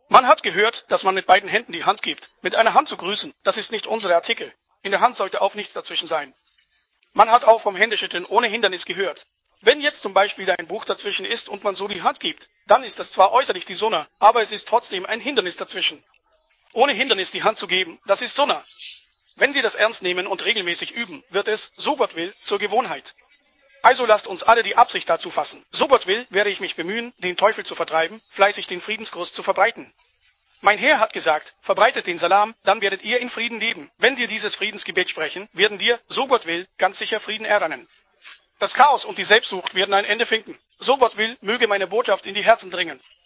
Man hat gehört, dass man mit beiden Händen die Hand gibt. Mit einer Hand zu grüßen, das ist nicht unsere Artikel. In der Hand sollte auch nichts dazwischen sein. Man hat auch vom Händeschütteln ohne Hindernis gehört. Wenn jetzt zum Beispiel ein Buch dazwischen ist und man so die Hand gibt, dann ist das zwar äußerlich die Sunna, aber es ist trotzdem ein Hindernis dazwischen. Ohne Hindernis die Hand zu geben, das ist Sunna. Wenn wir das ernst nehmen und regelmäßig üben, wird es, so Gott will, zur Gewohnheit. Also lasst uns alle die Absicht dazu fassen. So Gott will, werde ich mich bemühen, den Teufel zu vertreiben, fleißig den Friedensgruß zu verbreiten. Mein Herr hat gesagt, verbreitet den Salam, dann werdet ihr in Frieden leben. Wenn wir dieses Friedensgebet sprechen, werden wir, so Gott will, ganz sicher Frieden erlangen. Das Chaos und die Selbstsucht werden ein Ende finden. So Gott will, möge meine Botschaft in die Herzen dringen.